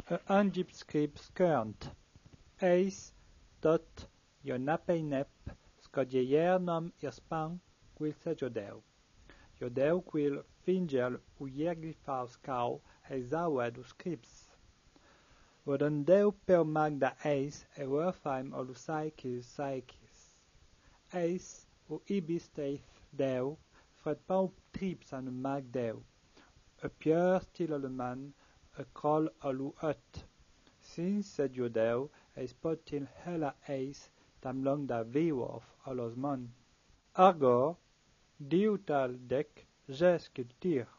An gypscript current. Eis dot jo napeinep scodiernum irspan quil se jodeu. Jodeu quil fingel u ierglifaus cau eisawed u scripts. Wodan deu per magda eis e werfaim olusaicis saicis. Eis u ibis teith deu fred pau trips an mag deu. E pieur stil alleman e krol alu ut. Sin sed jodeu eis potil hela eis tam long da viwof alos man. Argor, diutal dec jes cultir.